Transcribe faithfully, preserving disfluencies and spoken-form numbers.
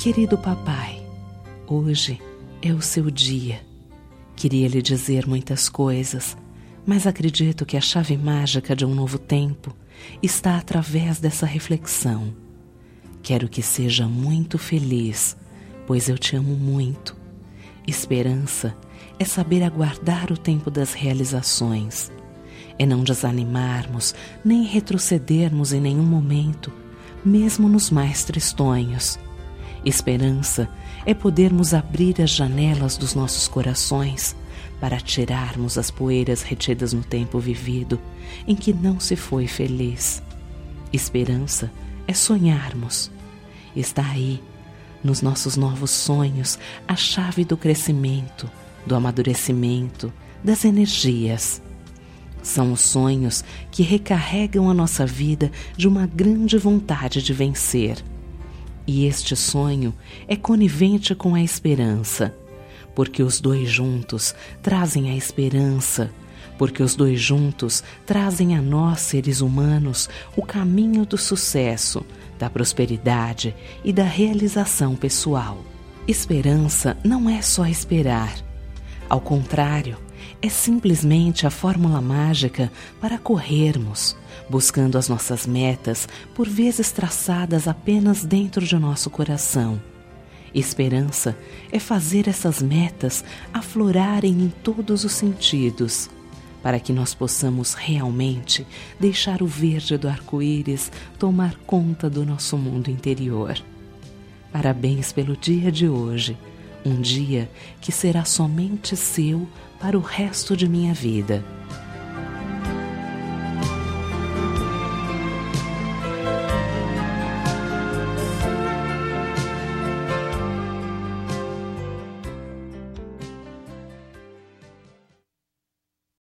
Querido papai, hoje é o seu dia. Queria lhe dizer muitas coisas, mas acredito que a chave mágica de um novo tempo está através dessa reflexão. Quero que seja muito feliz, pois eu te amo muito. Esperança é saber aguardar o tempo das realizações. É não desanimarmos, nem retrocedermos em nenhum momento, mesmo nos mais tristonhos. Esperança é podermos abrir as janelas dos nossos corações para tirarmos as poeiras retidas no tempo vivido em que não se foi feliz. Esperança é sonharmos. Está aí, nos nossos novos sonhos, a chave do crescimento, do amadurecimento, das energias. São os sonhos que recarregam a nossa vida de uma grande vontade de vencer. E este sonho é conivente com a esperança, porque os dois juntos trazem a esperança, porque os dois juntos trazem a nós, seres humanos, o caminho do sucesso, da prosperidade e da realização pessoal. Esperança não é só esperar. Ao contrário, é simplesmente a fórmula mágica para corrermos, buscando as nossas metas, por vezes traçadas apenas dentro de nosso coração. Esperança é fazer essas metas aflorarem em todos os sentidos, para que nós possamos realmente deixar o verde do arco-íris tomar conta do nosso mundo interior. Parabéns pelo dia de hoje, um dia que será somente seu para o resto de minha vida.